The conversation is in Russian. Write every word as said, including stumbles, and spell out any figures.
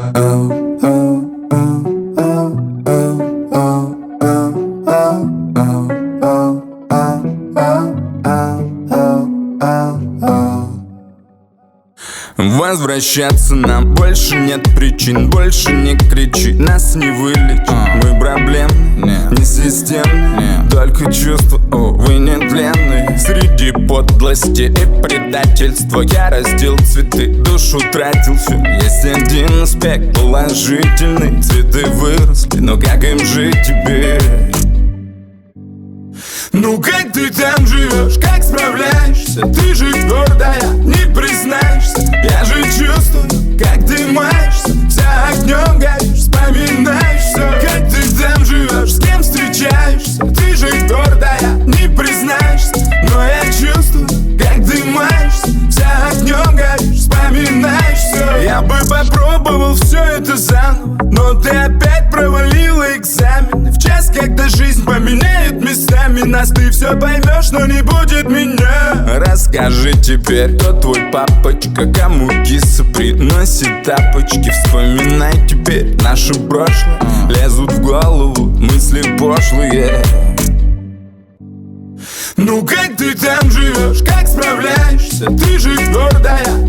Возвращаться нам больше нет причин. Больше не кричи, нас не вылечит. Мы проблемны, не системны, только чувства, увы, нетленные. Среди подлости и предательства я растил цветы, душу тратил все. Есть один аспект положительный: цветы выросли, но как им жить теперь? Ну как ты там живешь, как справляешься? Ты же твердая, не признаешься. Я же чувствую, как ты маешься, вся огнем горишь, вспоминаешь все. Как ты там живешь, с кем встречаешься? Ты же твердая, не признаешься. Но я чувствую, как ты маешься, вся огнем горишь, вспоминаешь все. Я бы попробовал все это заново, но ты опять провалила экзамен. В час, когда жизнь поменяет местами нас, ты все поймешь, но не будет меня. Расскажи теперь, кто твой папочка, кому киса приносит тапочки. Вспоминай теперь наше прошлое, лезут в голову мысли пошлые. Ну как ты там живешь, как справляешься? Ты же твердая,